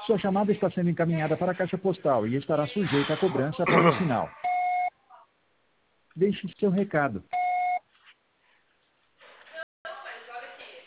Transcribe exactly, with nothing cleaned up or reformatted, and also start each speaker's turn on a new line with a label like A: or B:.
A: Sua chamada está sendo encaminhada para a caixa postal e estará sujeita a cobrança após o sinal. Deixe seu recado.